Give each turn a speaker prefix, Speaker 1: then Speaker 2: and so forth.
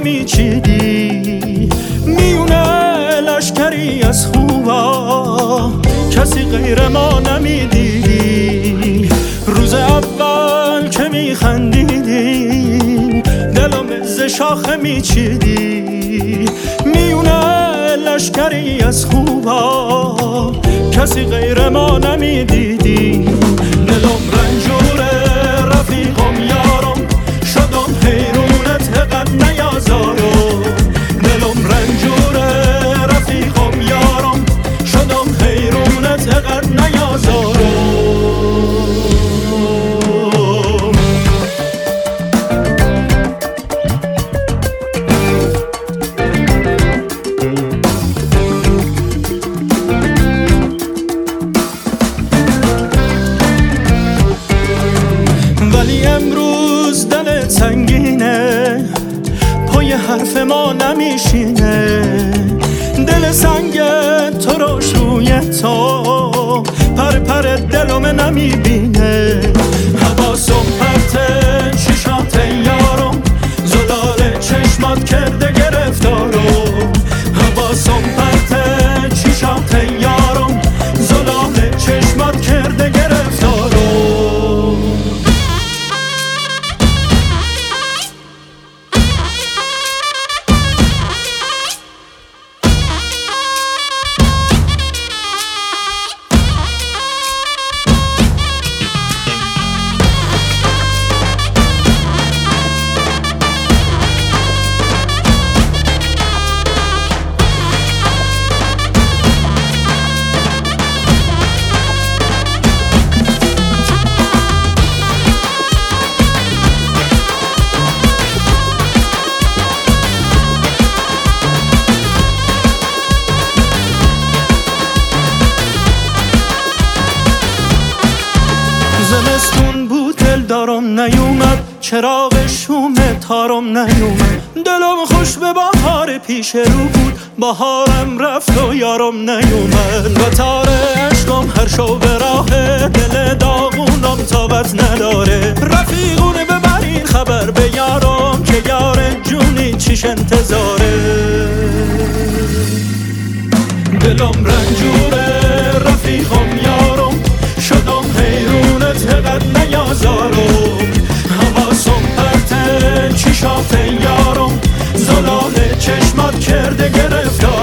Speaker 1: میچیدی میونه لشکری از خوبا، کسی غیر ما نمیدیدی. روز اول که میخندیدی دلم ز شاخه میچیدی میونه لشکری از خوبا، کسی غیر ما نمیدیدی. دلم رنجوره رفیقم یارم، شدم حیرونت قد نیازارم. دلم رنجوره رفیقم یارم، شدم حیرونت قد نیازارم. ولی امروز دل سنگینه، پای حرف ما نمیشینه. دل سنگ تو روش روی تو، پر پر دلم نمیبینه. حواسم پرته چشات یارم، زلال چشمات کرده گرفتارم. حواسم پرته چشات یارم، زلال چشمات کرده گرفتارم. زمستون بود دل دارم نیومد، چراغ شوم تارم نیومد. دلم خوش به بهار پیش رو بود، بهارم رفت و یارم نیومد. قطار عشقم هر شو به راه، دل داغونم طاقت نداره. رفیقونه ببرین خبر به یارم، که یار جونی چیش انتظاره. دلم رنجوره رفیقم یارم، شدم حیرونت قد نیازارم. حواسم پرته چشات یارم، زلال چشمات کرده گرفتارم.